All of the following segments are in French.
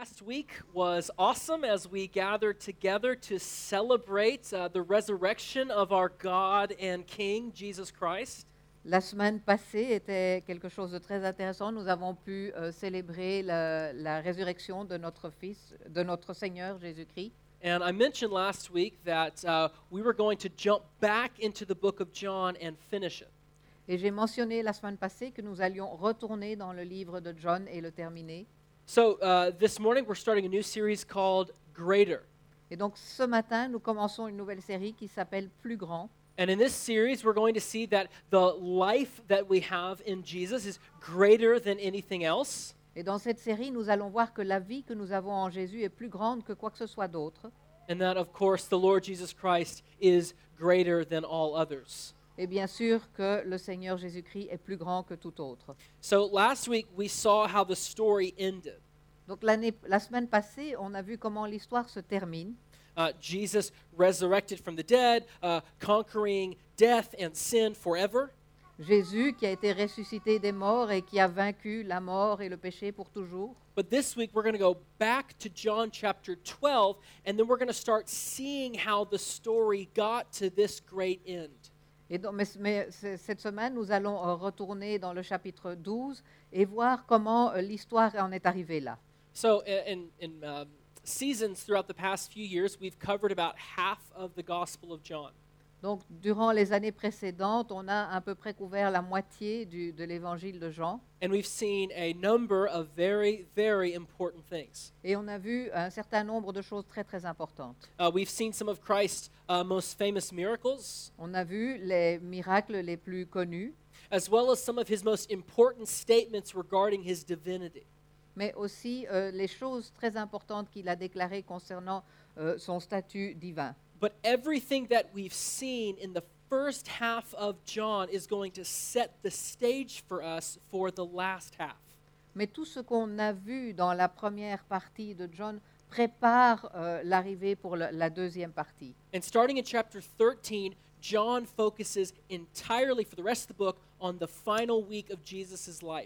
Last week was awesome as we gathered together to celebrate the resurrection of our God and King, Jesus Christ. La semaine passée était quelque chose de très intéressant. Nous avons pu célébrer la résurrection de notre Fils, de notre Seigneur Jésus-Christ. And I mentioned last week that we were going to jump back into the book of John and finish it. Et j'ai mentionné la semaine passée que nous allions retourner dans le livre de John et le terminer. So this morning we're starting a new series called Greater. Et donc ce matin, nous commençons une nouvelle série qui s'appelle Plus grand. And in this series, we're going to see that the life that we have in Jesus is greater than anything else. Et dans cette série, nous allons voir que la vie que nous avons en Jésus est plus grande que quoi que ce soit d'autre. And that, of course, the Lord Jesus Christ is greater than all others. Et bien sûr que le Seigneur Jésus-Christ est plus grand que tout autre. So last week, we saw how the story ended. Donc la semaine passée, on a vu comment l'histoire se termine. Jesus resurrected from the dead, conquering death and sin forever. Jésus qui a été ressuscité des morts et qui a vaincu la mort et le péché pour toujours. But this week, we're going to go back to John chapter 12, and then we're going to start seeing how the story got to this great end. Et donc, cette semaine, nous allons retourner dans le chapitre 12 et voir comment l'histoire en est arrivée là. So in seasons throughout the past few years, we've covered about half of the Gospel of John. Donc, durant les années précédentes, on a à peu près couvert la moitié de l'évangile de Jean. And we've seen a number of very, very important things. Et on a vu un certain nombre de choses très, très importantes. We've seen some of Christ's most famous miracles, On a vu les miracles les plus connus, as well as some of his most important statements regarding his divinity. mais aussi les choses très importantes qu'il a déclarées concernant son statut divin. But everything that we've seen in the first half of John is going to set the stage for us for the last half. Mais tout ce qu'on a vu dans la première partie de John prépare l'arrivée pour la deuxième partie. And starting in chapter 13, John focuses entirely for the rest of the book on the final week of Jesus' life.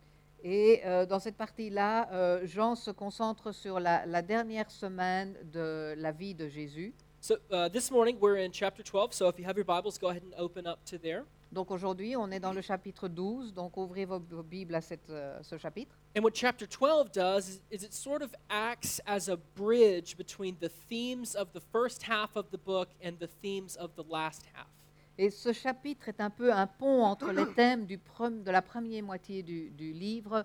Et dans cette partie-là, Jean se concentre sur la dernière semaine de la vie de Jésus. So this morning we're in chapter 12, so if you have your Bibles, go ahead and open up to there. Donc aujourd'hui, on est dans le chapitre 12, donc ouvrez vos Bibles à ce chapitre. And what chapter 12 does is it sort of acts as a bridge between the themes of the first half of the book and the themes of the last half. Et ce chapitre est un peu un pont entre les thèmes de la première moitié du livre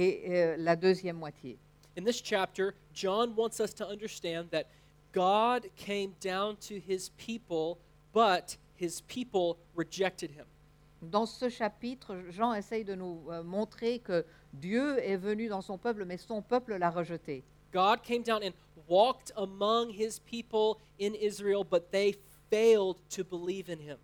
et la deuxième moitié. In this chapter, John wants us to understand that God came down to his people, but his people rejected him. Dans ce chapitre, Jean essaye de nous montrer que Dieu est venu dans son peuple, mais son peuple l'a rejeté. God came down and walked among his people in Israel, but they failed to believe in him.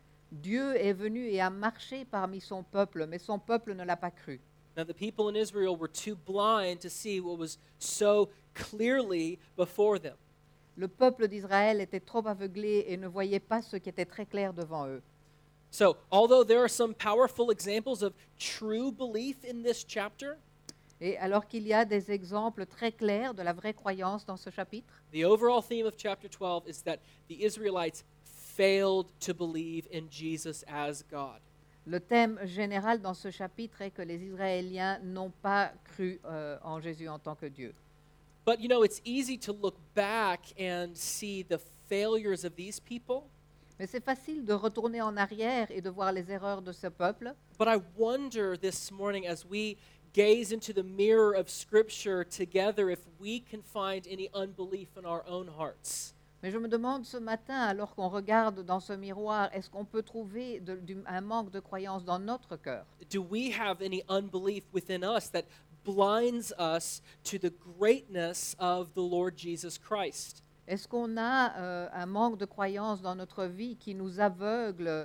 Dieu est venu et a marché parmi son peuple, mais son peuple ne l'a pas cru. Now, the people in Israel were too blind to see what was so clearly before them. Le peuple d'Israël était trop aveuglé et ne voyait pas ce qui était très clair devant eux. So, although there are some powerful examples of true belief in this chapter, Et alors qu'il y a des exemples très clairs de la vraie croyance dans ce chapitre, the overall theme of chapter 12 is that the Israelites failed to believe in Jesus as God. le thème général dans ce chapitre est que les Israéliens n'ont pas cru en Jésus en tant que Dieu. But you know, it's easy to look back and see the failures of these people. Mais c'est facile de retourner en arrière et de voir les erreurs de ce peuple. But I wonder this morning as we gaze into the mirror of Scripture together if we can find any unbelief in our own hearts. Mais je me demande ce matin, alors qu'on regarde dans ce miroir, est-ce qu'on peut trouver un manque de croyance dans notre cœur? Do we have any unbelief within us that blinds us to the greatness of the Lord Jesus Christ? Est-ce qu'on a un manque de croyance dans notre vie qui nous aveugle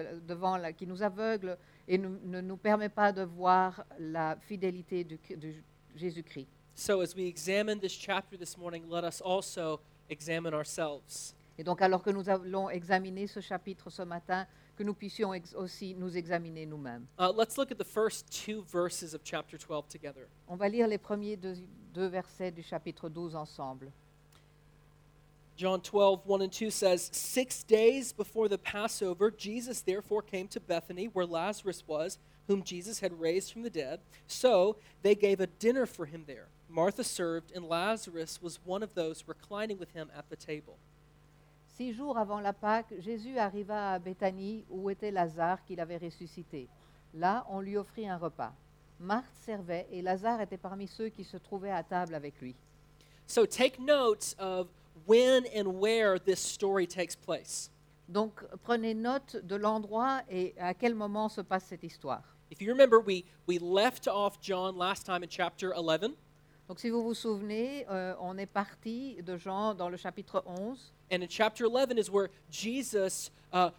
qui nous aveugle et ne nous permet pas de voir la fidélité de Jésus-Christ? So as we examine this chapter this morning, let us also examine ourselves. Et donc, alors que nous allons examiner ce chapitre ce matin, que nous puissions aussi nous examiner nous-mêmes. Let's look at the first 2 verses of chapter 12 together. On va lire les premiers deux versets du chapitre 12 ensemble. John 12, 1 and 2 says, 6 days before the Passover, Jesus therefore came to Bethany, where Lazarus was, whom Jesus had raised from the dead. So they gave a dinner for him there. Martha served, and Lazarus was one of those reclining with him at the table. 6 jours avant la Pâque, Jésus arriva à Béthanie, où était Lazare qu'il avait ressuscité. Là, on lui offrit un repas. Marthe servait, et Lazare était parmi ceux qui se trouvaient à table avec lui. So take note of when and where this story takes place. Donc, prenez note de l'endroit et à quel moment se passe cette histoire. If you remember, we left off John last time in chapter 11, Donc, si vous vous souvenez, on est parti de Jean dans le chapitre 11. and in chapter 11 is where Jesus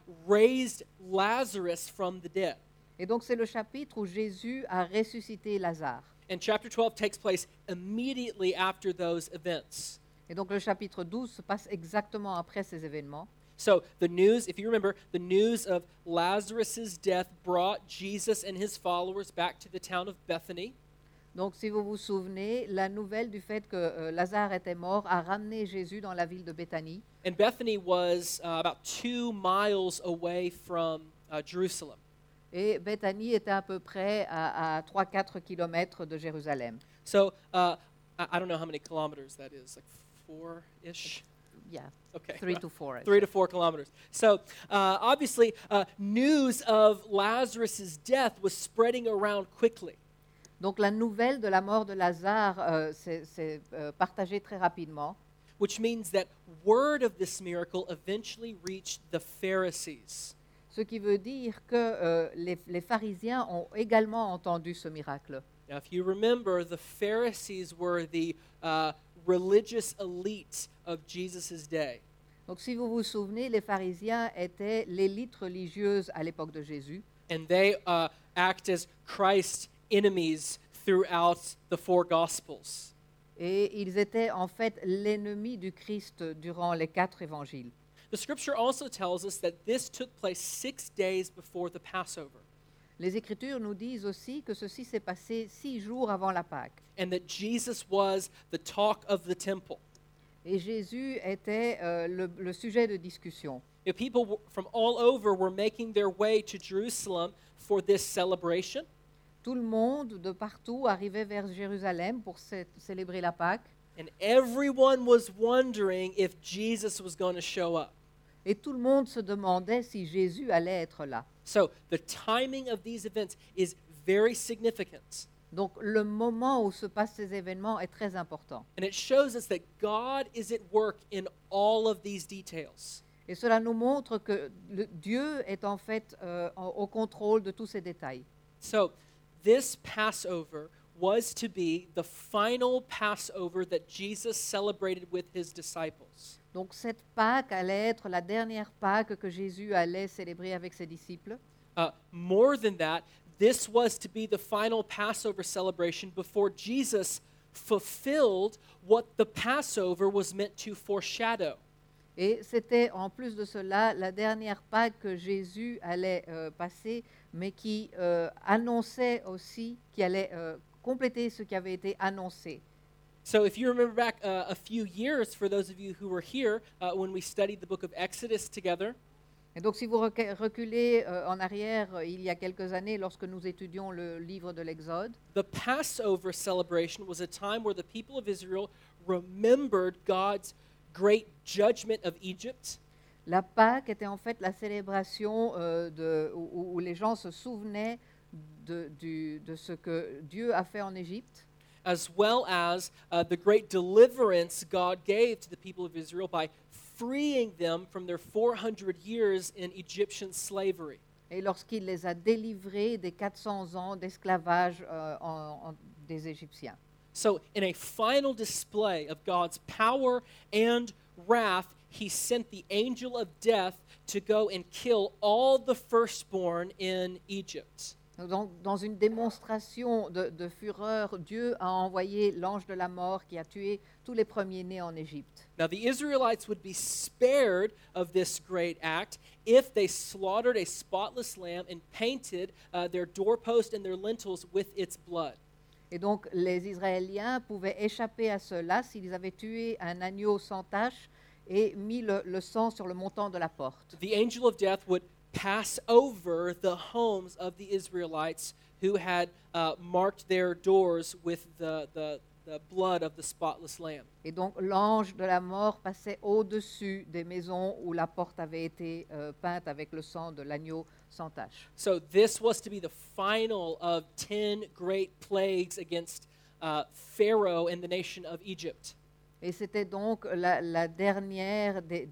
raised Lazarus from the dead. Et donc, c'est le chapitre où Jésus a ressuscité Lazare. And chapter 12 takes place immediately after those events. Et donc, le chapitre 12 se passe exactement après ces événements. So the news, if you remember, the news of Lazarus' death brought Jesus and his followers back to the town of Bethany. Donc, si vous vous souvenez, la nouvelle du fait que Lazare était mort a ramené Jésus dans la ville de Béthanie. And Bethany was about 2 miles away from Jerusalem. Et Béthanie était à peu près à 3-4 kilomètres de Jérusalem. So I don't know how many kilometers that is, like 4-ish? Yeah, Okay. 3 to 4. 3 to 4 kilometers. So obviously, news of Lazarus' death was spreading around quickly. Donc la nouvelle de la mort de Lazare s'est partagée très rapidement, Which means that word of this miracle eventually reached the Pharisees. ce qui veut dire que les pharisiens ont également entendu ce miracle. Now, if you remember, the Pharisees were the religious elite of Jesus' day. Donc si vous vous souvenez, les pharisiens étaient l'élite religieuse à l'époque de Jésus. And they act as Christ's enemies throughout the 4 Gospels. Et ils étaient en fait l'ennemi du Christ durant les 4 évangiles. The scripture also tells us that this took place 6 days before the Passover, Les Écritures nous disent aussi que ceci s'est passé 6 jours avant la Pâque. and that Jesus was the talk of the temple. Et Jésus était le sujet de discussion. You know, people from all over were making their way to Jerusalem for this celebration. Tout le monde de partout arrivait vers Jérusalem pour célébrer la Pâque. And everyone was wondering if Jesus was going to show up. Et tout le monde se demandait si Jésus allait être là. So the timing of these events is very significant. Donc le moment où se passent ces événements est très important. And it shows us that God is at work in all of these details. Et cela nous montre que Dieu est en fait au contrôle de tous ces détails. So this Passover was to be the final Passover that Jesus celebrated with his disciples. Donc cette Pâque allait être la dernière Pâque que Jésus allait célébrer avec ses disciples. More than that, this was to be the final Passover celebration before Jesus fulfilled what the Passover was meant to foreshadow. Et c'était en plus de cela la dernière Pâque que Jésus allait passer, mais qui annonçait aussi, qui allait compléter ce qui avait été annoncé. So if you remember back a few years, for those of you who were here when we studied the book of Exodus together, Et donc si vous reculez en arrière, il y a quelques années, lorsque nous étudions le livre de l'Exode, the Passover celebration was a time where the people of Israel remembered God's great judgment of Egypt. la Pâque était en fait la célébration où les gens se souvenaient de ce que Dieu a fait en Égypte, As well as the great deliverance God gave to the people of Israel by freeing them from their 400 years in Egyptian slavery. et lorsqu'il les a délivrés des 400 ans d'esclavage des Égyptiens. So, in a final display of God's power and wrath, he sent the angel of death to go and kill all the firstborn in Egypt. Donc, dans une démonstration de fureur, Dieu a envoyé l'ange de la mort qui a tué tous les premiers-nés en Égypte. Now, the Israelites would be spared of this great act if they slaughtered a spotless lamb and painted their doorpost and their lintels with its blood. Et donc, les Israéliens pouvaient échapper à cela s'ils avaient tué un agneau sans tache et mis le sang sur le montant de la porte. The angel of death would pass over the homes of the Israelites who had marked their doors with the blood of the spotless lamb. Et donc, l'ange de la mort passait au-dessus des maisons où la porte avait été peinte avec le sang de l'agneau sans tache. So this was to be the final of 10 great plagues against Pharaoh and the nation of Egypt. Et c'était donc la dernière des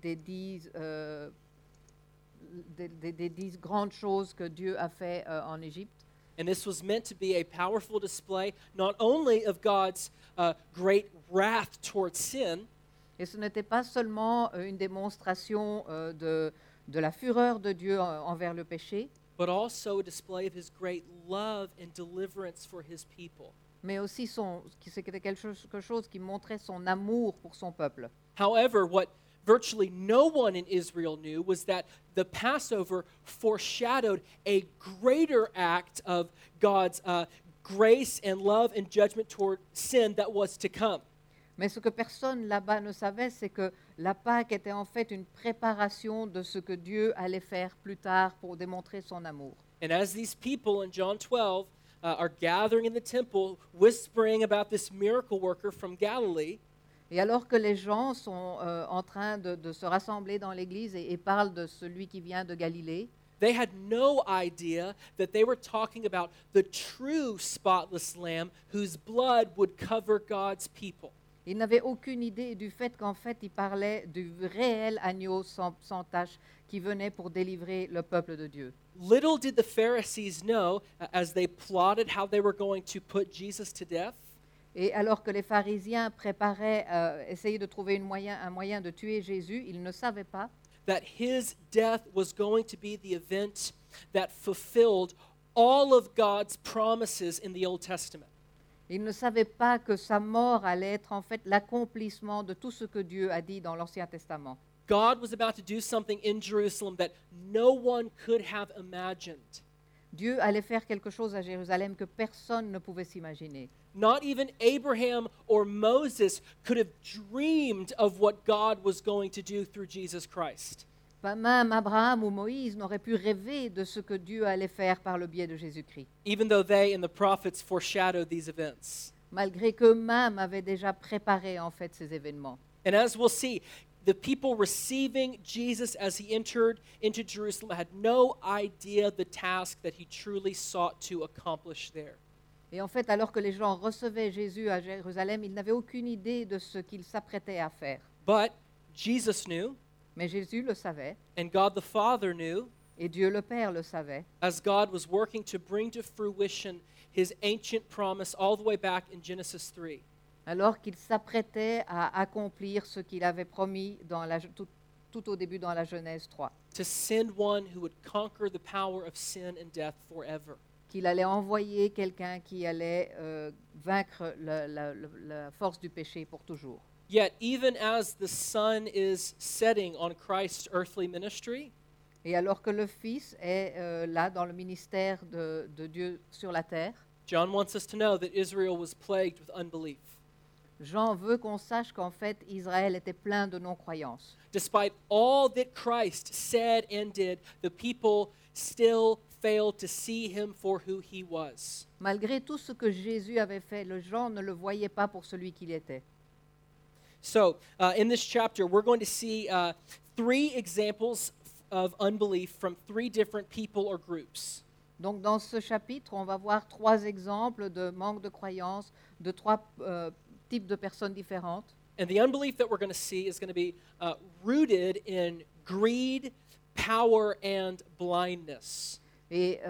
10 grandes choses que Dieu a fait en Égypte. And this was meant to be a powerful display not only of God's great wrath towards sin, Et ce n'était pas seulement une démonstration de la fureur de Dieu envers le péché, but also a display of his great love and deliverance for his people. mais aussi c'était quelque chose qui montrait son amour pour son peuple. However, what virtually no one in Israel knew was that the Passover foreshadowed a greater act of God's grace and love and judgment toward sin that was to come. Mais ce que personne là-bas ne savait, c'est que la Pâque était en fait une préparation de ce que Dieu allait faire plus tard pour démontrer son amour. And as these people in John 12 are gathering in the temple, whispering about this miracle worker from Galilee, Et alors que les gens sont en train de se rassembler dans l'église et parlent de celui qui vient de Galilée, they had no idea that they were talking about the true spotless lamb whose blood would cover God's people. ils n'avaient aucune idée du fait qu'en fait, ils parlaient du réel agneau sans tache qui venait pour délivrer le peuple de Dieu. Little did the Pharisees know, as they plotted how they were going to put Jesus to death, Et alors que les pharisiens préparaient, essayaient de trouver un moyen de tuer Jésus, ils ne savaient pas that his death was going to be the event that fulfilled all of God's promises in the Old Testament. Ils ne savaient pas que sa mort allait être en fait l'accomplissement de tout ce que Dieu a dit dans l'Ancien Testament. God was about to do something in Jerusalem that no one could have imagined. Dieu allait faire quelque chose à Jérusalem que personne ne pouvait s'imaginer. Not even Abraham or Moses could have dreamed of what God was going to do through Jesus Christ. Pas même Abraham ou Moïse n'auraient pu rêver de ce que Dieu allait faire par le biais de Jésus-Christ, Even though they and the prophets foreshadowed these events. malgré qu'eux-mêmes avaient déjà préparé en fait ces événements. And as we'll see, the people receiving Jesus as he entered into Jerusalem had no idea the task that he truly sought to accomplish there. Et en fait, alors que les gens recevaient Jésus à Jérusalem, ils n'avaient aucune idée de ce qu'ils s'apprêtaient à faire. But Jesus knew, Mais Jésus le savait, and God the Father knew, et Dieu le Père le savait, as God was working to bring to fruition his ancient promise all the way back in Genesis 3. alors qu'il s'apprêtait à accomplir ce qu'il avait promis tout au début dans la Genèse 3, To send one who would conquer the power of sin and death forever. qu'il allait envoyer quelqu'un qui allait vaincre la force du péché pour toujours. Yet, even as the sun is setting on Christ's earthly ministry, Et alors que le Fils est là dans le ministère de Dieu sur la terre, John wants us to know that Israel was plagued with unbelief. Jean veut qu'on sache qu'en fait, Israël était plein de non-croyance. Despite all that Christ said and did, the people still failed to see him for who he was. Malgré tout ce que Jésus avait fait, les gens ne le voyaient pas pour celui qu'il était. So, in this chapter, we're going to see 3 examples of unbelief from 3 different people or groups. Donc dans ce chapitre, on va voir 3 exemples de manque de croyance de 3 types de personnes différentes. And the unbelief that we're going to see is going to be rooted in greed, power, and blindness. Et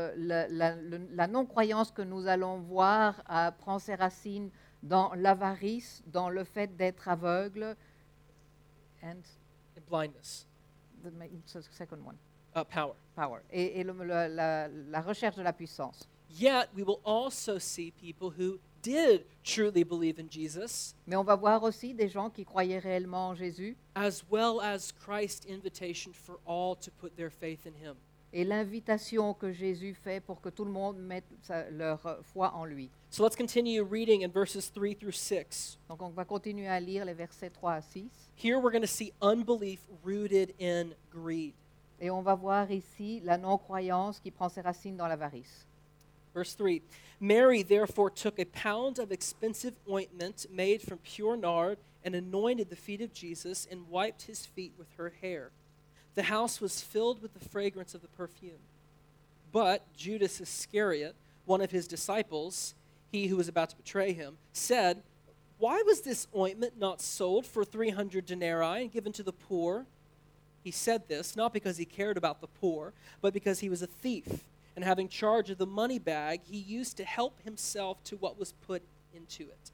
la non-croyance que nous allons voir prend ses racines dans l'avarice, dans le fait d'être aveugle. And And blindness. the second one. power. power, et la recherche de la puissance. Yet we will also see people who did truly believe in Jesus, Mais on va voir aussi des gens qui croyaient réellement en Jésus as well as Christ's invitation for all to put their faith in him. et l'invitation que Jésus fait pour que tout le monde mette leur foi en lui. So let's continue reading in verses 3 through 6. Donc on va continuer à lire les versets 3 à 6. Here we're going to see unbelief rooted in greed. Et on va voir ici la non-croyance qui prend ses racines dans l'avarice. Verse 3, Mary therefore took a pound of expensive ointment made from pure nard and anointed the feet of Jesus and wiped his feet with her hair. The house was filled with the fragrance of the perfume. But Judas Iscariot, one of his disciples, he who was about to betray him, said, "Why was this ointment not sold for 300 denarii and given to the poor?" He said this not because he cared about the poor, but because he was a thief, and having charge of the money bag, he used to help himself to what was put into it.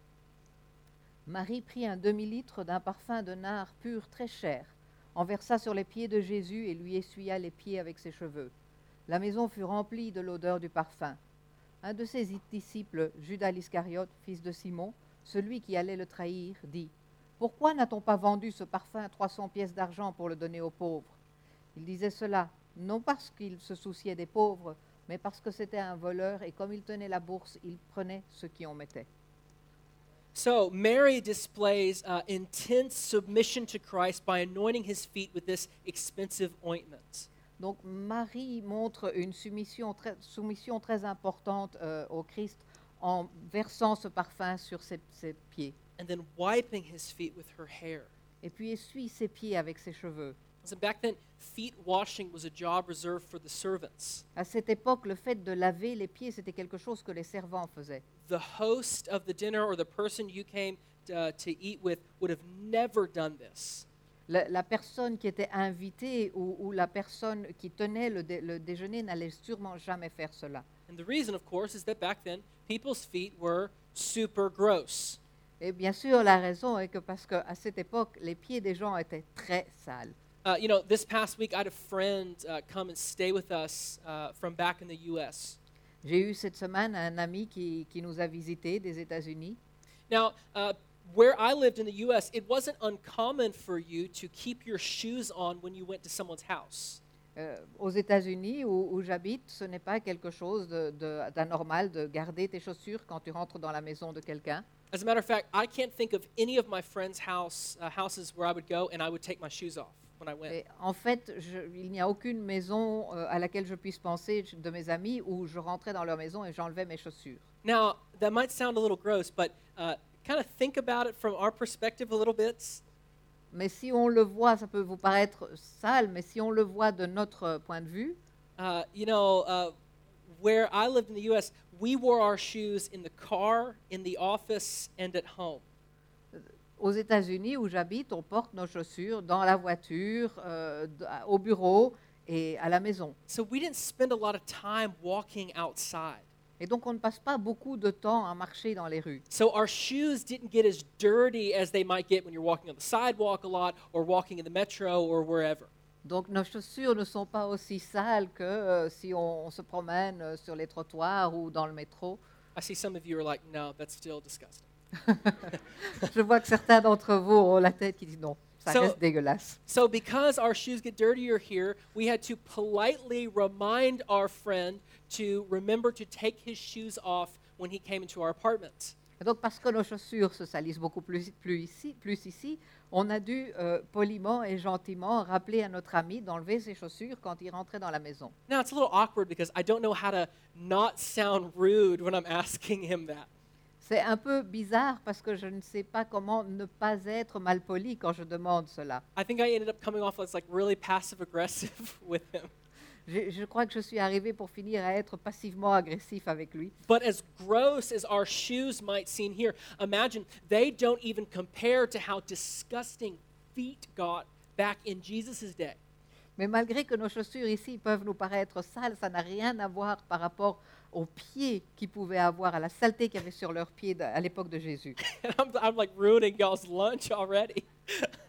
Marie prit un demi-litre d'un parfum de nard pur très cher, en versa sur les pieds de Jésus et lui essuya les pieds avec ses cheveux. La maison fut remplie de l'odeur du parfum. Un de ses disciples, Judas l'Iscariote, fils de Simon, celui qui allait le trahir, dit « Pourquoi n'a-t-on pas vendu ce parfum à 300 pièces d'argent pour le donner aux pauvres ?» Il disait cela, non parce qu'il se souciait des pauvres, mais parce que c'était un voleur et comme il tenait la bourse, il prenait ce qui en mettait. So Mary displays intense submission to Christ by anointing his feet with this expensive ointment. Donc Marie montre une soumission très importante au Christ en versant ce parfum sur ses pieds. And then wiping his feet with her hair. Et puis essuie ses pieds avec ses cheveux. So back then, feet washing was a job reserved for the servants. À cette époque, le fait de laver les pieds, c'était quelque chose que les servants faisaient. The host of the dinner or the person you came to eat with would have never done this. La personne qui était invitée ou la personne qui tenait le déjeuner n'allait sûrement jamais faire cela. And the reason, of course, is that back then, people's feet were super gross. Et bien sûr, la raison est que parce qu'à cette époque, les pieds des gens étaient très sales. This past week, I had a friend come and stay with us from back in the U.S. J'ai eu cette semaine un ami qui nous a visités des États-Unis. Now, where I lived in the U.S., it wasn't uncommon for you to keep your shoes on when you went to someone's house. Aux États-Unis où j'habite, ce n'est pas quelque chose d'anormal de garder tes chaussures quand tu rentres dans la maison de quelqu'un. As a matter of fact, I can't think of any of my friends' houses where I would go and I would take my shoes off when I went. Et en fait, il n'y a aucune maison à laquelle je puisse penser de mes amis où je rentrais dans leur maison et j'enlevais mes chaussures. Now, that might sound a little gross, but kind of think about it from our perspective a little bit. Mais si on le voit, ça peut vous paraître sale, mais si on le voit de notre point de vue, Where I lived in the U.S., we wore our shoes in the car, in the office, and at home. aux États-Unis où j'habite, on porte nos chaussures dans la voiture, au bureau et à la maison. So we didn't spend a lot of time walking outside. Et donc on ne passe pas beaucoup de temps à marcher dans les rues. So our shoes didn't get as dirty as they might get when you're walking on the sidewalk a lot or walking in the metro or wherever. Donc nos chaussures ne sont pas aussi sales que si on se promène sur les trottoirs ou dans le métro. I see some of you are like, no, that's still disgusting. Je vois que certains d'entre vous ont la tête qui dit non, ça So- reste dégueulasse. So because our shoes get dirtier here, we had to politely remind our friend to remember to take his shoes off when he came into our apartment. Et donc parce que nos chaussures se salissent beaucoup plus ici, on a dû poliment et gentiment rappeler à notre ami d'enlever ses chaussures quand il rentrait dans la maison. Now, it's a little awkward because I don't know how to not sound rude when I'm asking him that. C'est un peu bizarre parce que je ne sais pas comment ne pas être malpoli quand je demande cela. I think I ended up coming off as like really passive aggressive with him. Je crois que je suis arrivée pour finir à être passivement agressif avec lui. But as gross as our shoes might seem here, imagine they don't even compare to how disgusting feet got back in Jesus' day. Mais malgré que nos chaussures ici peuvent nous paraître sales, ça n'a rien à voir par rapport aux pieds qu'ils pouvaient avoir, à la saleté qu'il y avait sur leurs pieds à l'époque de Jésus. And I'm like ruining y'all's lunch already.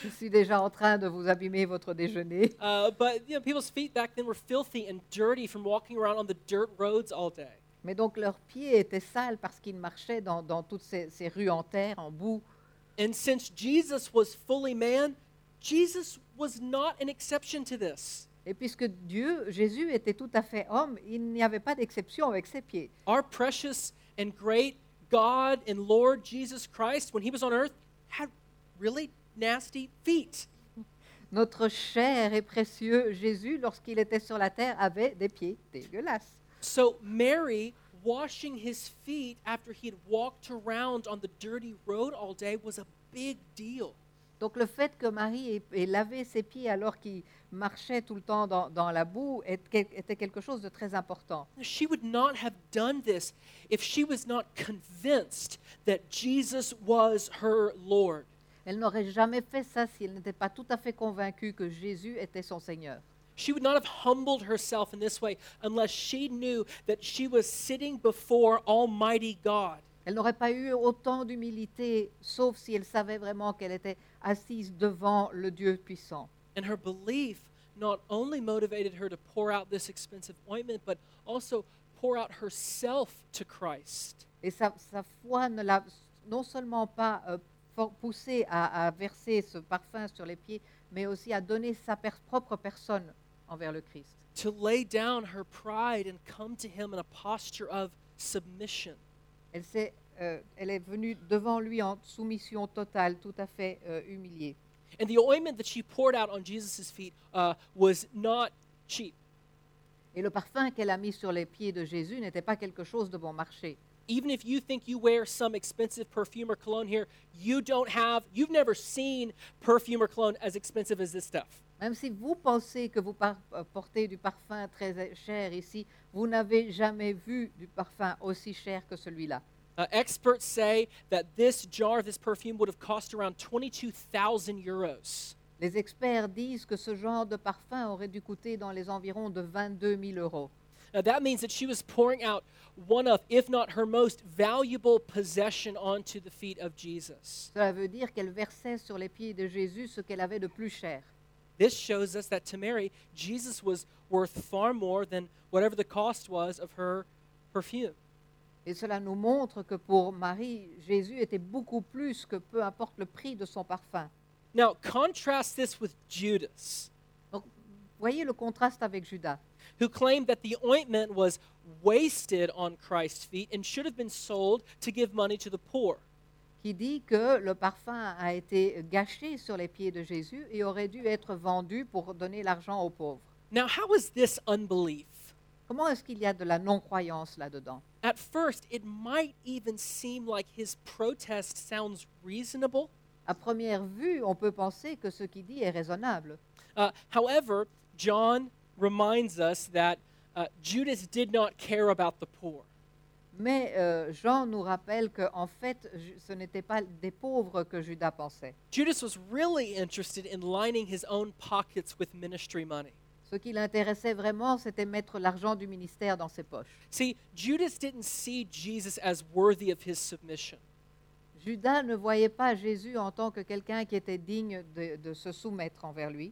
Je suis déjà en train de vous abîmer votre déjeuner. But people's feet back then were filthy and dirty from walking around on the dirt roads all day. Mais donc leurs pieds étaient sales parce qu'ils marchaient dans toutes ces rues en terre, en boue. And since Jesus was fully man, Jesus was not an exception to this. Et puisque Jésus était tout à fait homme, il n'y avait pas d'exception avec ses pieds. Our precious and great God and Lord Jesus Christ, when he was on earth, had really nasty feet. Notre cher et précieux Jésus, lorsqu'il était sur la terre, avait des pieds dégueulasses. So Mary washing his feet after he had walked around on the dirty road all day was a big deal. Donc le fait que Marie ait lavé ses pieds alors qu'il marchait tout le temps dans la boue était quelque chose de très important. She would not have done this if she was not convinced that Jesus was her Lord. Elle n'aurait jamais fait ça si elle n'était pas tout à fait convaincue que Jésus était son Seigneur. She would not have humbled herself in this way unless she knew that she was sitting before Almighty God. Elle n'aurait pas eu autant d'humilité, sauf si elle savait vraiment qu'elle était assise devant le Dieu puissant. And her belief not only motivated her to pour out this expensive ointment, but also pour out herself to Christ. Et sa foi ne l'a non seulement pas poussée à verser ce parfum sur les pieds, mais aussi à donner sa propre personne envers le Christ. To lay down her pride and come to him in a posture of submission. Elle est venue devant lui en soumission totale, tout à fait humiliée. And the ointment that she poured out on Jesus' feet was not cheap. Et le parfum qu'elle a mis sur les pieds de Jésus n'était pas quelque chose de bon marché. Even if you think you wear some expensive perfume or cologne here, you've never seen perfume or cologne as expensive as this stuff. Même si vous pensez que vous portez du parfum très cher ici, vous n'avez jamais vu du parfum aussi cher que celui-là. Experts say that this jar of this perfume would have cost around 22,000 euros. Les experts disent que ce genre de parfum aurait dû coûter dans les environs de 22 000 euros. Now that means that she was pouring out one of, if not her most valuable possession onto the feet of Jesus. Cela veut dire qu'elle versait sur les pieds de Jésus ce qu'elle avait de plus cher. This shows us that to Mary, Jesus was worth far more than whatever the cost was of her perfume. Et cela nous montre que pour Marie, Jésus était beaucoup plus que peu importe le prix de son parfum. Now, contrast this with Judas, Donc, voyez le contraste avec Judas, who claimed that the ointment was wasted on Christ's feet and should have been sold to give money to the poor. qui dit que le parfum a été gâché sur les pieds de Jésus et aurait dû être vendu pour donner l'argent aux pauvres. Now, how is this unbelief? Comment est-ce qu'il y a de la non-croyance là-dedans? At first, it might even seem like his protest sounds reasonable. À première vue, on peut penser que ce qu'il dit est raisonnable. However, John reminds us that Judas did not care about the poor. Mais Jean nous rappelle qu'en fait, ce n'était pas des pauvres que Judas pensait. Judas was really interested in lining his own pockets with ministry money. Ce qui l'intéressait vraiment, c'était mettre l'argent du ministère dans ses poches. See, Judas didn't see Jesus as worthy of his submission. Judas ne voyait pas Jésus en tant que quelqu'un qui était digne de se soumettre envers lui,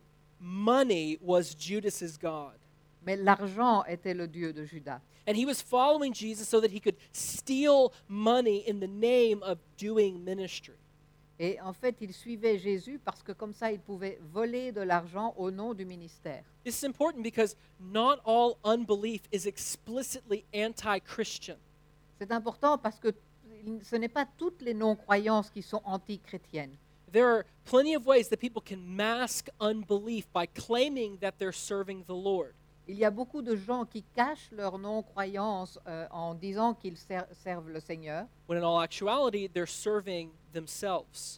Money was Judas's God. mais l'argent était le Dieu de Judas. And he was following Jesus so that he could steal money in the name of doing ministry. Et en fait, il suivait Jésus parce que comme ça, il pouvait voler de l'argent au nom du ministère. This is important because not all unbelief is explicitly anti-Christian. C'est important parce que ce n'est pas toutes les non-croyances qui sont anti-chrétiennes. There are plenty of ways that people can mask unbelief by claiming that they're serving the Lord. Il y a beaucoup de gens qui cachent leur non-croyance en disant qu'ils servent le Seigneur, When in all actuality, they're serving themselves.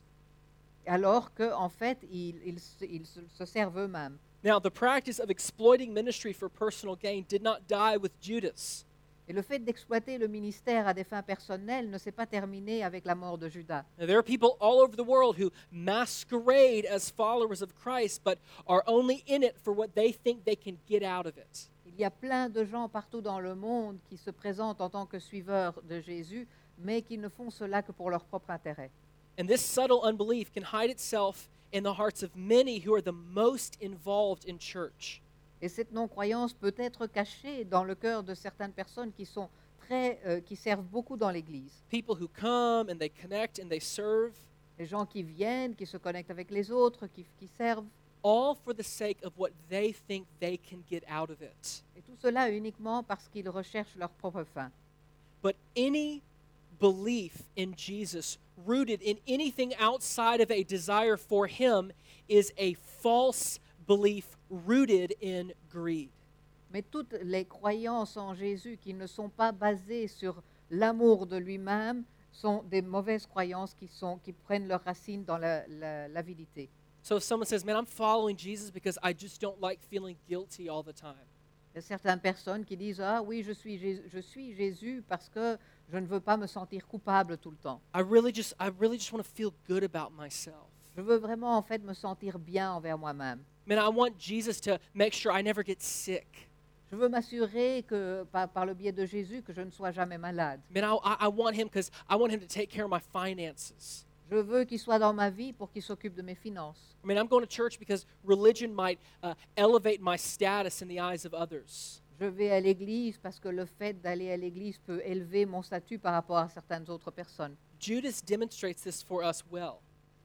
alors qu'en fait, ils se servent eux-mêmes. Now, the practice of exploiting ministry for personal gain did not die with Judas. Et le fait d'exploiter le ministère à des fins personnelles ne s'est pas terminé avec la mort de Judas. Now, there are people all over the world who masquerade as followers of Christ, but are only in it for what they think they can get out of it. Il y a plein de gens partout dans le monde qui se présentent en tant que suiveurs de Jésus, mais qui ne font cela que pour leur propre intérêt. And this subtle unbelief can hide itself in the hearts of many who are the most involved in church. Et cette non-croyance peut être cachée dans le cœur de certaines personnes qui servent beaucoup dans l'Église. People who come and they connect and they serve, Les gens qui viennent, qui se connectent avec les autres, qui servent. all for the sake of what they think they can get out of it. Et tout cela uniquement parce qu'ils recherchent leur propre fin. But any belief in Jesus rooted in anything outside of a desire for him is a false belief rooted in greed. Mais toutes les croyances en Jésus qui ne sont pas basées sur l'amour de lui-même sont des mauvaises croyances qui prennent leurs racines dans l'avidité. So if someone says, "Man, I'm following Jesus because I just don't like feeling guilty all the time." Il y a certaines personnes qui disent ah oui, je suis Jésus parce que je ne veux pas me sentir coupable tout le temps. I really just want to feel good about myself. Je veux vraiment en fait me sentir bien envers moi-même. Man, I want Jesus to make sure I never get sick. Je veux m'assurer que par le biais de Jésus que je ne sois jamais malade. Man, I want him because I want him to take care of my finances. Je veux qu'il soit dans ma vie pour qu'il s'occupe de mes finances. I mean, I'm going to church because religion might elevate my status in the eyes of others. Je vais à l'église parce que le fait d'aller à l'église peut élever mon statut par rapport à certaines autres personnes. Judas demonstrates this for us well.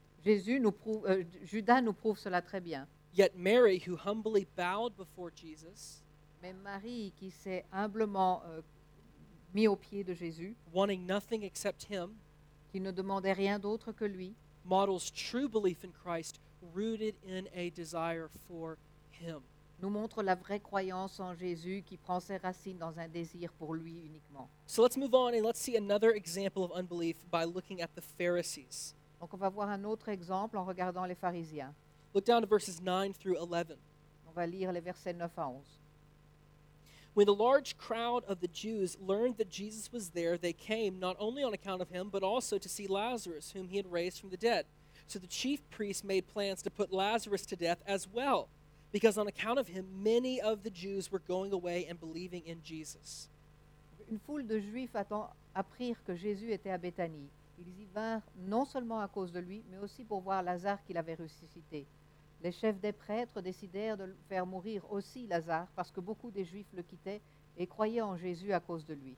Judas nous prouve cela très bien. Yet Mary, who humbly bowed before Jesus, Mais Marie, qui s'est humblement mis aux pieds de Jésus, wanting nothing except him, qui ne demandait rien d'autre que lui, models true belief in Christ rooted in a desire for him. nous montre la vraie croyance en Jésus qui prend ses racines dans un désir pour lui uniquement. So let's move on and let's see another example of unbelief by looking at the Pharisees. Donc on va voir un autre exemple en regardant les pharisiens. Look down to verses 9 through 11. On va lire les versets 9 à 11. When the large crowd of the Jews learned that Jesus was there, they came not only on account of him, but also to see Lazarus, whom he had raised from the dead. So the chief priests made plans to put Lazarus to death as well, because on account of him, many of the Jews were going away and believing in Jesus. Une foule de Juifs apprirent que Jésus était à Béthanie. Ils y vinrent non seulement à cause de lui, mais aussi pour voir Lazare qu'il avait ressuscité. Les chefs des prêtres décidèrent de faire mourir aussi Lazare parce que beaucoup des Juifs le quittaient et croyaient en Jésus à cause de lui.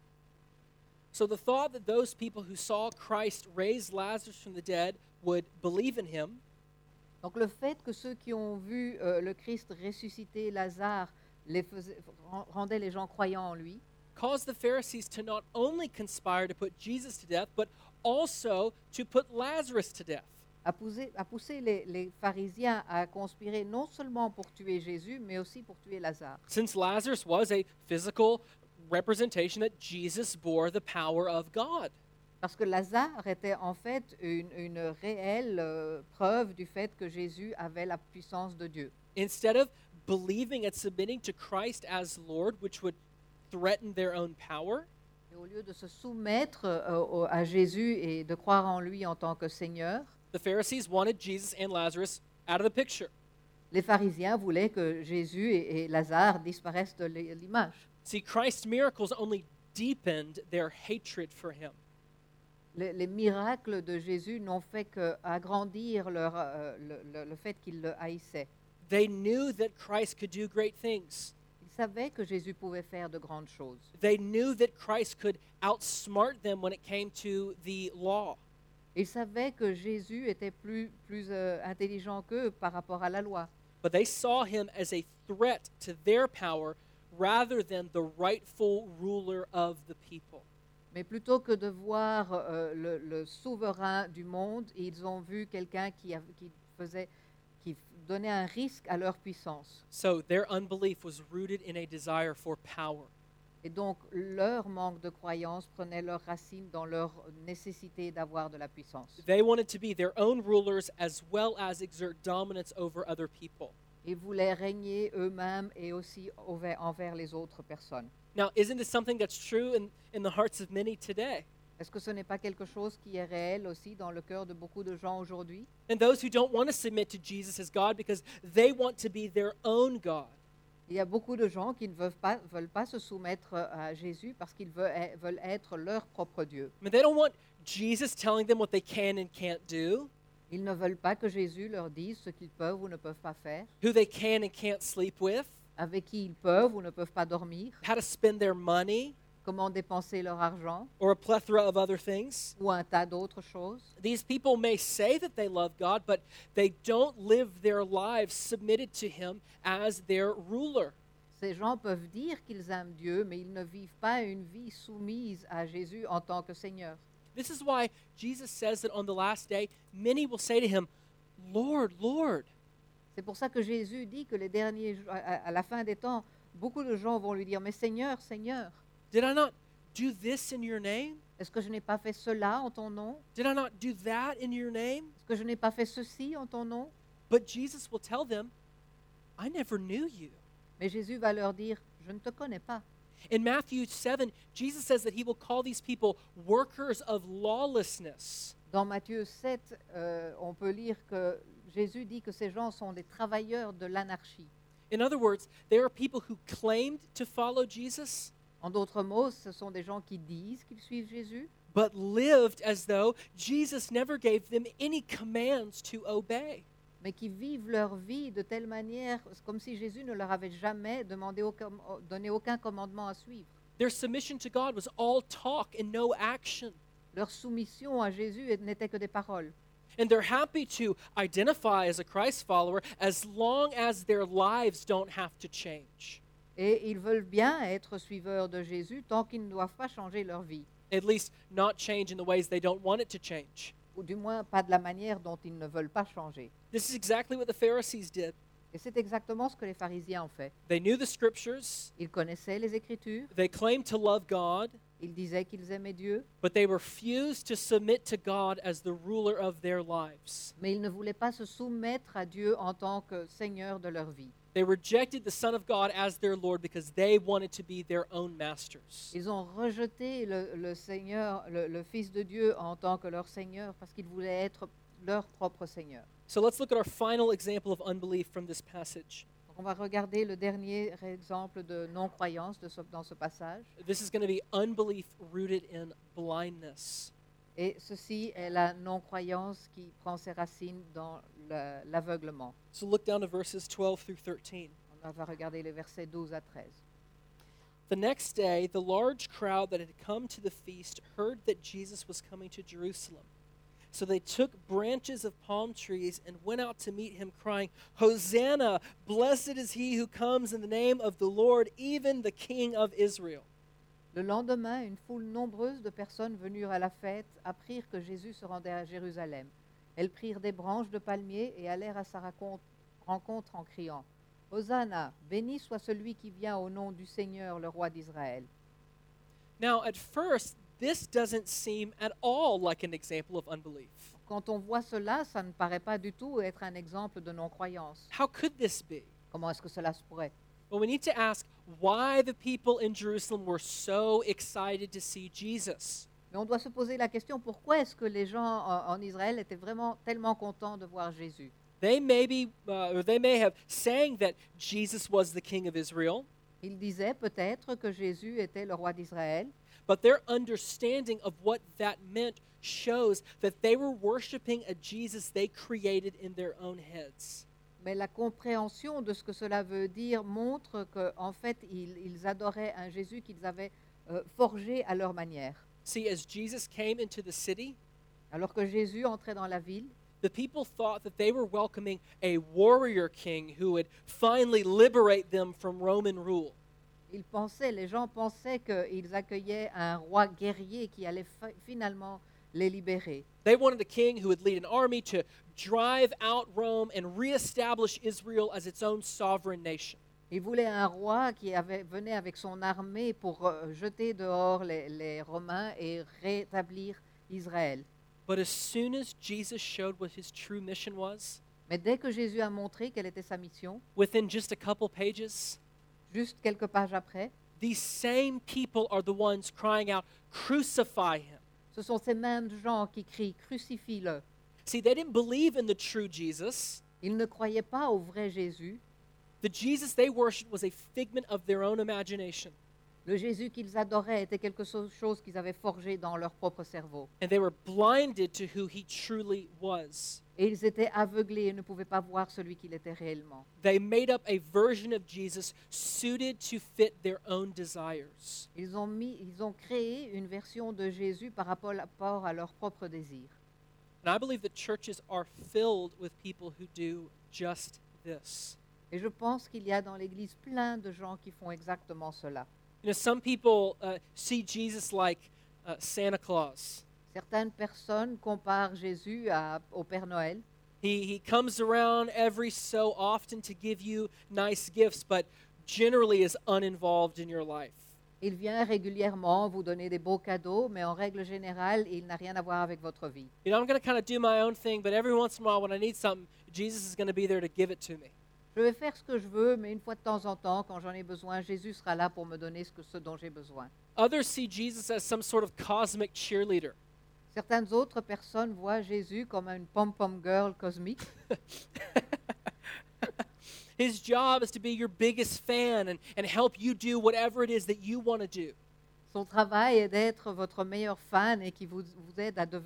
So the thought that those people who saw Christ raise Lazarus from the dead would believe in him Donc le fait que ceux qui ont vu le Christ ressusciter Lazare rendait les gens croyants en lui, caused the Pharisees to not only conspire to put Jesus to death, but also to put Lazarus to death. a poussé les pharisiens à conspirer non seulement pour tuer Jésus, mais aussi pour tuer Lazare. Since Lazarus was a physical representation that Jesus bore the power of God. Parce que Lazare était en fait une réelle preuve du fait que Jésus avait la puissance de Dieu. Instead of believing and submitting to Christ as Lord, which would threaten their own power, Et au lieu de se soumettre à Jésus et de croire en lui en tant que Seigneur, the Pharisees wanted Jesus and Lazarus out of the picture. les pharisiens voulaient que Jésus et Lazare disparaissent de l'image. See, Christ's miracles only deepened their hatred for him. Les miracles de Jésus n'ont fait qu'agrandir le fait qu'ils le haïssaient. They knew that Christ could do great things. Ils savaient que Jésus pouvait faire de grandes choses. They knew that Christ could outsmart them when it came to the law. Ils savaient que Jésus était plus intelligent qu'eux par rapport à la loi. But they saw him as a threat to their power rather than the rightful ruler of the people. Mais plutôt que de voir le souverain du monde, ils ont vu quelqu'un qui donnait un risque à leur puissance. So their unbelief was rooted in a desire for power. Et donc, leur manque de croyance prenait leurs racines dans leur nécessité d'avoir de la puissance. They wanted to be their own rulers as well as exert dominance over other people. Ils voulaient régner eux-mêmes et aussi envers les autres personnes. Now, isn't this something that's true in the hearts of many today? Est-ce que ce n'est pas quelque chose qui est réel aussi dans le cœur de beaucoup de gens aujourd'hui? And those who don't want to submit to Jesus as God because they want to be their own God. Il y a beaucoup de gens qui ne veulent pas se soumettre à Jésus parce qu'ils veulent être leur propre Dieu. I mean, they don't want Jesus telling them what they can and can't do. Ils ne veulent pas que Jésus leur dise ce qu'ils peuvent ou ne peuvent pas faire, who they can and can't sleep with, avec qui ils peuvent ou ne peuvent pas dormir, how to spend their money, comment dépenser leur argent or a plethora of other things. ou un tas d'autres choses. These people may say that they love God, but they don't live their lives submitted to Him as their ruler. Ces gens peuvent dire qu'ils aiment Dieu, mais ils ne vivent pas une vie soumise à Jésus en tant que Seigneur. This is why Jesus says that on the last day, many will say to Him, Lord, Lord. C'est pour ça que Jésus dit que les derniers jours, à la fin des temps, beaucoup de gens vont lui dire, mais Seigneur, Seigneur, Did I not do this in your name? est-ce que je n'ai pas fait cela en ton nom? Did I not do that in your name? Est-ce que je n'ai pas fait ceci en ton nom? But Jesus will tell them, I never knew you. Mais Jésus va leur dire, je ne te connais pas. In Matthew 7, Jesus says that He will call these people workers of lawlessness. Dans Matthieu 7, on peut lire que Jésus dit que ces gens sont des travailleurs de l'anarchie. In other words, there are people who claimed to follow Jesus, En d'autres mots, ce sont des gens qui disent qu'ils suivent Jésus, but lived as though Jesus never gave them any commands to obey. mais qui vivent leur vie de telle manière, comme si Jésus ne leur avait jamais donné aucun commandement à suivre. Their submission to God was all talk and no action. Leur soumission à Jésus n'était que des paroles. And they're happy to identify as a Christ follower as long as their lives don't have to change. Et ils veulent bien être suiveurs de Jésus tant qu'ils ne doivent pas changer leur vie, At least not change in the ways they don't want it to change. ou du moins pas de la manière dont ils ne veulent pas changer. This is exactly what the Pharisees did. Et c'est exactement ce que les pharisiens ont fait. They knew the scriptures, Ils connaissaient les Écritures, they claimed to love God, ils disaient qu'ils aimaient Dieu, but they refused to submit to God as the ruler of their lives. mais ils ne voulaient pas se soumettre à Dieu en tant que Seigneur de leur vie. They rejected the Son of God as their Lord because they wanted to be their own masters. Ils ont rejeté le Seigneur, le Fils de Dieu en tant que leur Seigneur parce qu'ils voulaient être leur propre Seigneur. So let's look at our final example of unbelief from this passage. Donc on va regarder le dernier exemple de non-croyance dans ce passage. This is going to be unbelief rooted in blindness. Et ceci est la non-croyance qui prend ses racines dans l'aveuglement. So look down to verses 12 through 13. On va regarder les versets 12 à 13. The next day, the large crowd that had come to the feast heard that Jesus was coming to Jerusalem. So they took branches of palm trees and went out to meet him, crying, Hosanna! Blessed is he who comes in the name of the Lord, even the King of Israel. Le lendemain, une foule nombreuse de personnes venues à la fête apprirent que Jésus se rendait à Jérusalem. Elles prirent des branches de palmier et allèrent à sa rencontre en criant « Hosanna, béni soit celui qui vient au nom du Seigneur, le roi d'Israël. » Now, at first, this doesn't seem at all like an example of unbelief. Quand on voit cela, ça ne paraît pas du tout être un exemple de non-croyance. How could this be? Comment est-ce que cela se pourrait? Well, we need to ask why the people in Jerusalem were so excited to see Jesus. Mais on doit se poser la question, pourquoi est-ce que les gens en Israël étaient vraiment tellement contents de voir Jésus? They may have sang that Jesus was the King of Israel, Ils disaient peut-être que Jésus était le roi d'Israël, but their understanding of what that meant shows that they were worshiping a Jesus they created in their own heads. mais la compréhension de ce que cela veut dire montre qu'en fait, ils adoraient un Jésus qu'ils avaient forgé à leur manière. See, as Jesus came into the city, Alors que Jésus entrait dans la ville, the people thought that they were welcoming a warrior king who would finally liberate them from Roman rule. les gens pensaient qu'ils accueillaient un roi guerrier qui allait finalement les libérer. They wanted a king who would lead an army to drive out Rome and reestablish Israel as its own sovereign nation. Ils voulaient un roi qui venait avec son armée pour jeter dehors les Romains et rétablir Israël. But as soon as Jesus showed what his true mission was, Mais dès que Jésus a montré quelle était sa mission, within just a couple pages, juste quelques pages après, these same people are the ones crying out, "Crucify him." ce sont ces mêmes gens qui crient « Crucifie-le ». See, they didn't believe in the true Jesus. Ils ne croyaient pas au vrai Jésus. The Jesus they worshiped was a figment of their own imagination. Le Jésus qu'ils adoraient était quelque chose qu'ils avaient forgé dans leur propre cerveau. And they were blinded to who he truly was. Et ils étaient aveuglés et ne pouvaient pas voir celui qu'il était réellement. They made up a version of Jesus suited to fit their own desires. Ils ont créé une version de Jésus par rapport à leurs propres désirs. And I believe that churches are filled with people who do just this. Et je pense qu'il y a dans l'Église plein de gens qui font exactement cela. You know, some people see Jesus like Santa Claus. Certaines personnes comparent Jésus au Père Noël. He comes around every so often to give you nice gifts, but generally is uninvolved in your life. Il vient régulièrement vous donner des beaux cadeaux, mais en règle générale, il n'a rien à voir avec votre vie. You know, I'm going to kind of do my own thing, but every once in a while when I need something, Jesus is going to be there to give it to me. Je vais faire ce que je veux, mais une fois de temps en temps, quand j'en ai besoin, Jésus sera là pour me donner ce dont j'ai besoin. Others see Jesus as some sort of cosmic cheerleader. Certaines autres personnes voient Jésus comme une pom-pom girl cosmique. His job is to be your biggest fan and help you do whatever it is that you want to do. Son travail est d'être votre meilleur fan et qui vous aide à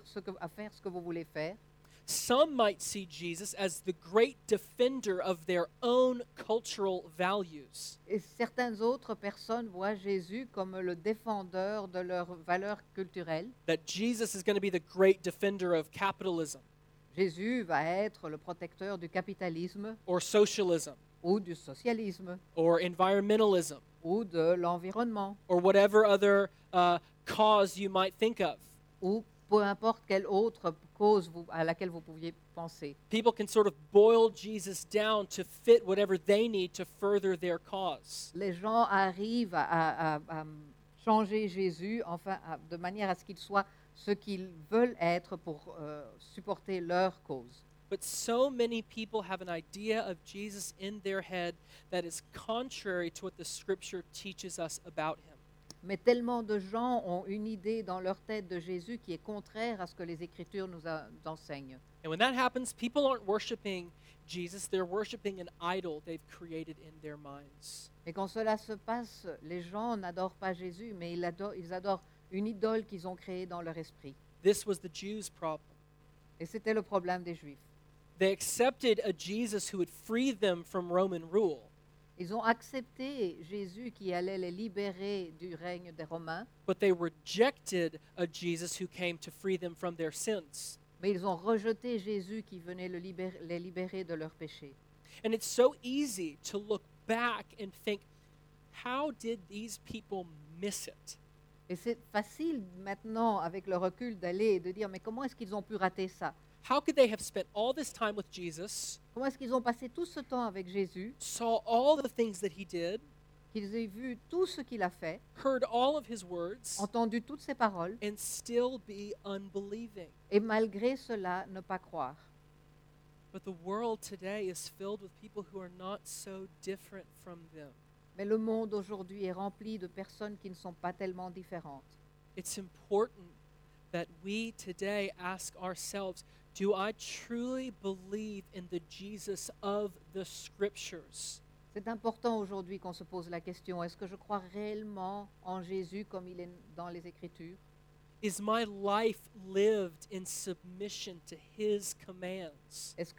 à faire ce que vous voulez faire. Some might see Jesus as the great defender of their own cultural values. Et certaines autres personnes voient Jésus comme le défendeur de leurs valeurs culturelles. That Jesus is going to be the great defender of capitalism Jésus va être le protecteur du capitalisme or socialism ou du socialisme or environmentalism ou de l'environnement or whatever other cause you might think of. ou peu importe quelle autre cause à laquelle vous pouviez penser. People can sort of boil Jesus down to fit whatever they need to further their cause. Les gens arrivent à changer Jésus de manière à ce qu'il soit ce qu'ils veulent être pour supporter leur cause. But so many people have an idea of Jesus in their head that is contrary to what the scripture teaches us about him. Mais tellement de gens ont une idée dans leur tête de Jésus qui est contraire à ce que les Écritures nous enseignent. And when that happens, people aren't worshiping Jesus, they're worshiping an idol they've created in their minds. Et quand cela se passe, les gens n'adorent pas Jésus, mais ils adorent une idole qu'ils ont créée dans leur esprit. This was the Jews' problem. Et c'était le problème des Juifs. They accepted a Jesus who would free them from Roman rule, Ils ont accepté Jésus qui allait les libérer du règne des Romains, but they rejected a Jesus who came to free them from their sins. mais ils ont rejeté Jésus qui venait les libérer de leurs péchés. And it's so easy to look back and think, how did these people miss it? Et c'est facile maintenant, avec le recul, d'aller et de dire, mais comment est-ce qu'ils ont pu rater ça? How could they have spent all this time with Jesus, Comment est-ce qu'ils ont passé tout ce temps avec Jésus, saw all the things that he did, qu'ils aient vu tout ce qu'il a fait, heard all of his words, entendu toutes ses paroles, and still be unbelieving? et malgré cela ne pas croire? But the world today is filled with people who are not so different from them. Mais le monde aujourd'hui est rempli de personnes qui ne sont pas tellement différentes. It's important that we today ask ourselves, do I truly believe in the Jesus of the Scriptures? C'est important aujourd'hui qu'on se pose la question, est-ce que je crois réellement en Jésus comme il est dans les Écritures? Is my life lived in submission to His commands? Est-ce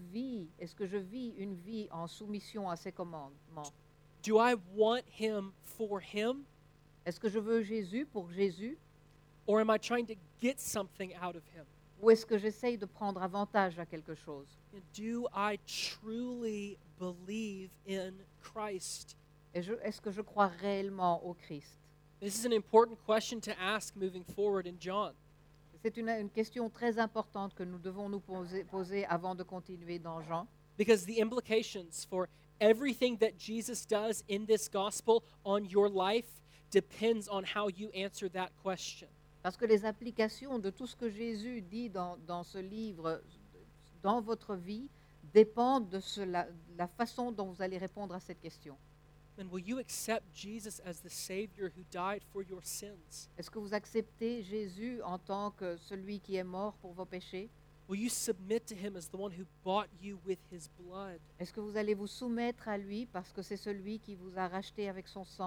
que je vis une vie en soumission à ses commandements? Do I want Him for Him? Est-ce que je veux Jésus pour Jésus? Or am I trying to get something out of Him? Ou est-ce que j'essaye de prendre avantage à quelque chose? And do I truly believe in Christ? Est-ce que je crois réellement au Christ? This is an important question to ask moving forward in John. C'est une question très importante que nous devons nous poser avant de continuer dans Jean. Because the implications for everything that Jesus does in this gospel on your life depends on how you answer that question. Parce que les applications de tout ce que Jésus dit dans ce livre, dans votre vie, dépendent de la façon dont vous allez répondre à cette question. And will you accept Jesus as the Savior who died for your sins? Est-ce que vous acceptez Jésus en tant que celui qui est mort pour vos péchés? Will you submit to Him as the one who bought you with His blood? Est-ce que vous allez vous soumettre à lui parce que c'est celui qui vous a racheté avec son sang?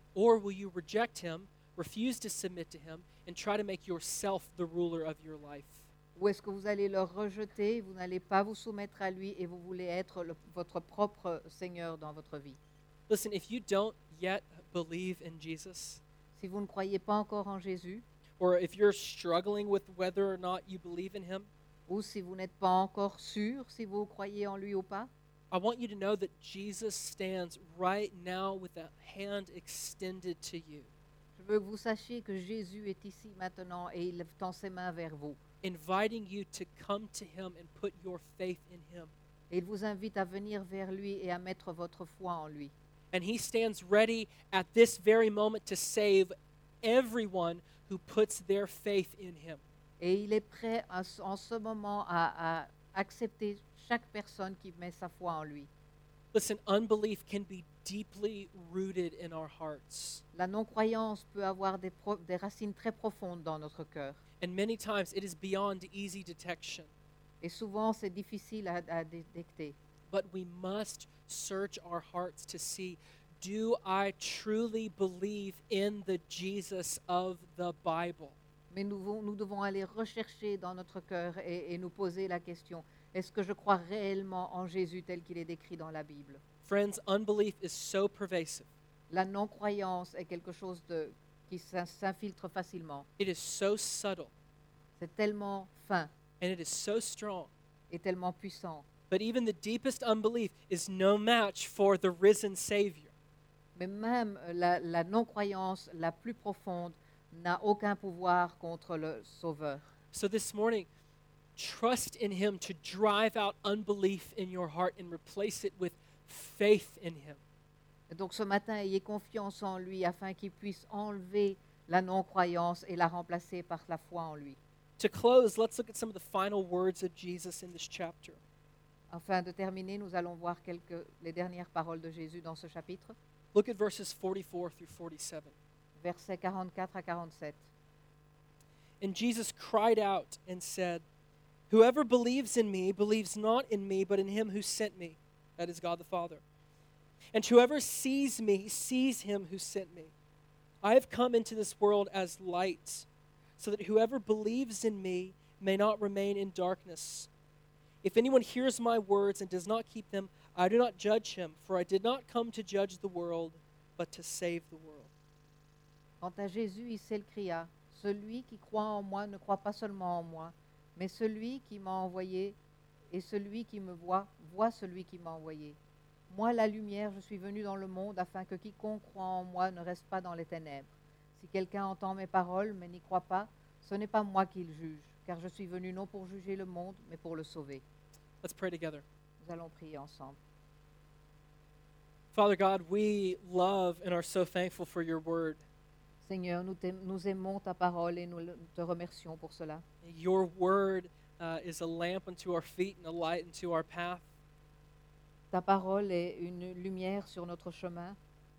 Or will you reject him, refuse to submit to him, and try to make yourself the ruler of your life? Ou est-ce que vous allez le rejeter, vous n'allez pas vous soumettre à lui et vous voulez être votre propre Seigneur dans votre vie? Listen, if you don't yet believe in Jesus, Si vous ne croyez pas encore en Jésus, or if you're struggling with whether or not you believe in him, ou si vous n'êtes pas encore sûr si vous croyez en lui ou pas, I want you to know that Jesus stands right now with a hand extended to you, je veux que vous sachiez que Jésus est ici maintenant et il tend ses mains vers vous. inviting you to come to him and put your faith in him. Et il vous invite à venir vers lui et à mettre votre foi en lui. And he stands ready at this very moment to save everyone who puts their faith in him. Et il est prêt en ce moment à accepter chaque personne qui met sa foi en lui. Listen, unbelief can be deeply rooted in our hearts. La non-croyance peut avoir des racines très profondes dans notre cœur. And many times it is beyond easy detection. Et souvent, c'est difficile à détecter. But we must search our hearts to see, do I truly believe in the Jesus of the Bible? Mais nous devons aller rechercher dans notre cœur et nous poser la question, est-ce que je crois réellement en Jésus tel qu'il est décrit dans la Bible? Friends, unbelief is so pervasive. La non-croyance est quelque chose qui s'infiltre facilement. It is so subtle, C'est tellement fin and it is so strong. et tellement puissant. But even the deepest unbelief is no match for the risen Savior. Mais même la non-croyance la plus profonde n'a aucun pouvoir contre le Sauveur. So this morning, trust in him to drive out unbelief in your heart and replace it with faith in him. Et donc ce matin, ayez confiance en lui afin qu'il puisse enlever la non-croyance et la remplacer par la foi en lui. To close, let's look at some of the final words of Jesus in this chapter. Afin de terminer, nous allons voir les dernières paroles de Jésus dans ce chapitre, Look at verses 44 through 47. versets 44 à 47. And Jesus cried out and said, "Whoever believes in me believes not in me, but in him who sent me," that is God the Father. "And whoever sees me sees him who sent me. I have come into this world as light, so that whoever believes in me may not remain in darkness. If anyone hears my words and does not keep them, I do not judge him, for I did not come to judge the world, but to save the world." Quant à Jésus, il cria, « Celui qui croit en moi ne croit pas seulement en moi, mais celui qui m'a envoyé, et celui qui me voit, voit celui qui m'a envoyé. Moi, la lumière, je suis venu dans le monde afin que quiconque croit en moi ne reste pas dans les ténèbres. Si quelqu'un entend mes paroles mais n'y croit pas, ce n'est pas moi qui le juge, car je suis venu non pour juger le monde, mais pour le sauver. » Let's pray together. Nous allons prier ensemble. Father God, we love and are so thankful for your word. Seigneur, nous aimons ta parole et nous te remercions pour cela. Your word is a lamp unto our feet and a light unto our path. Ta parole est une lumière sur notre chemin.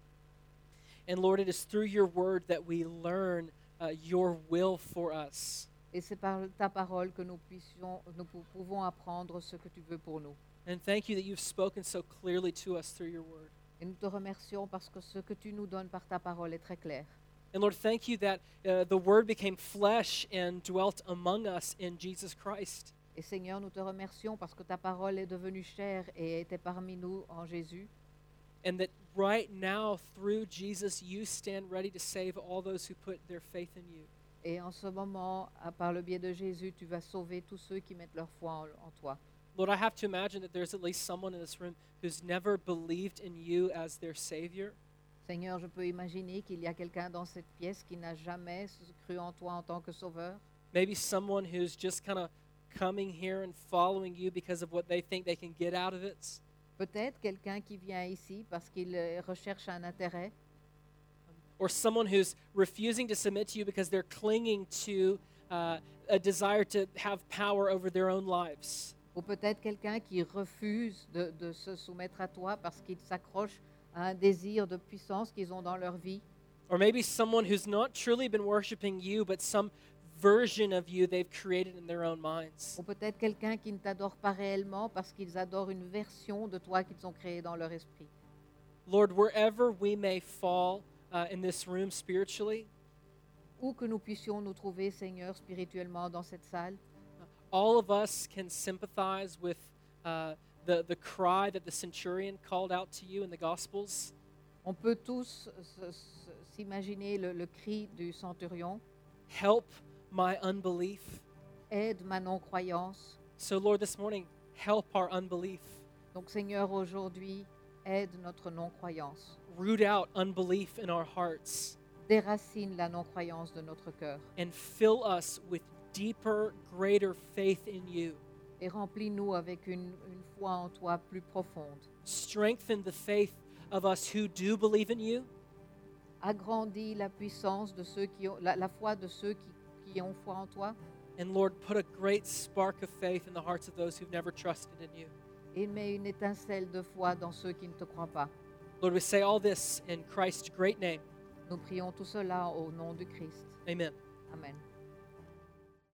And Lord, it is through your word that we learn your will for us. Et c'est par ta parole que nous pouvons apprendre ce que tu veux pour nous. And thank you that you've spoken so clearly to us through your word. Et nous te remercions parce que ce que tu nous donnes par ta parole est très clair. And Lord, thank you that the word became flesh and dwelt among us in Jesus Christ. Et Seigneur, nous te remercions parce que ta parole est devenue chair et était parmi nous en Jésus. And that right now, through Jesus, you stand ready to save all those who put their faith in you. Et en ce moment, par le biais de Jésus, tu vas sauver tous ceux qui mettent leur foi en toi. Lord, I have to imagine that there's at least someone in this room who's never believed in you as their Savior. Seigneur, je peux imaginer qu'il y a quelqu'un dans cette pièce qui n'a jamais cru en toi en tant que sauveur. Maybe someone who's just kind of coming here and following you because of what they think they can get out of it. Peut-être quelqu'un qui vient ici parce qu'il recherche un intérêt. Or someone who's refusing to submit to you because they're clinging to a desire to have power over their own lives. Ou peut-être quelqu'un qui refuse de se soumettre à toi parce qu'il s'accroche à un désir de puissance qu'ils ont dans leur vie. Or maybe someone who's not truly been worshiping you, but some version of you they've created in their own minds. Ou peut-être quelqu'un qui ne t'adore pas réellement parce qu'ils adorent une version de toi qu'ils ont créée dans leur esprit. Lord, wherever we may fall, in this room spiritually, Où que nous puissions nous trouver, Seigneur, spirituellement dans cette salle, all of us can sympathize with the cry that the centurion called out to you in the Gospels. on peut tous s'imaginer le cri du centurion, Help my unbelief. aide ma non-croyance. So, Lord, this morning, help our unbelief. Donc Seigneur, aujourd'hui, aide notre non-croyance. Root out unbelief in our hearts Déracine la non-croyance de notre cœur and fill us with deeper, greater faith in you. et remplis-nous avec une foi en toi plus profonde. Strengthen the faith of us who do believe in you, Agrandis la puissance de ceux qui ont la foi de ceux qui ont foi en toi and Lord, put a great spark of faith in the hearts of those who've never trusted in you. et mets une étincelle de foi dans ceux qui ne te croient pas. Lord, we say all this in Christ's great name. Nous prions tout cela au nom de Christ. Amen. Amen.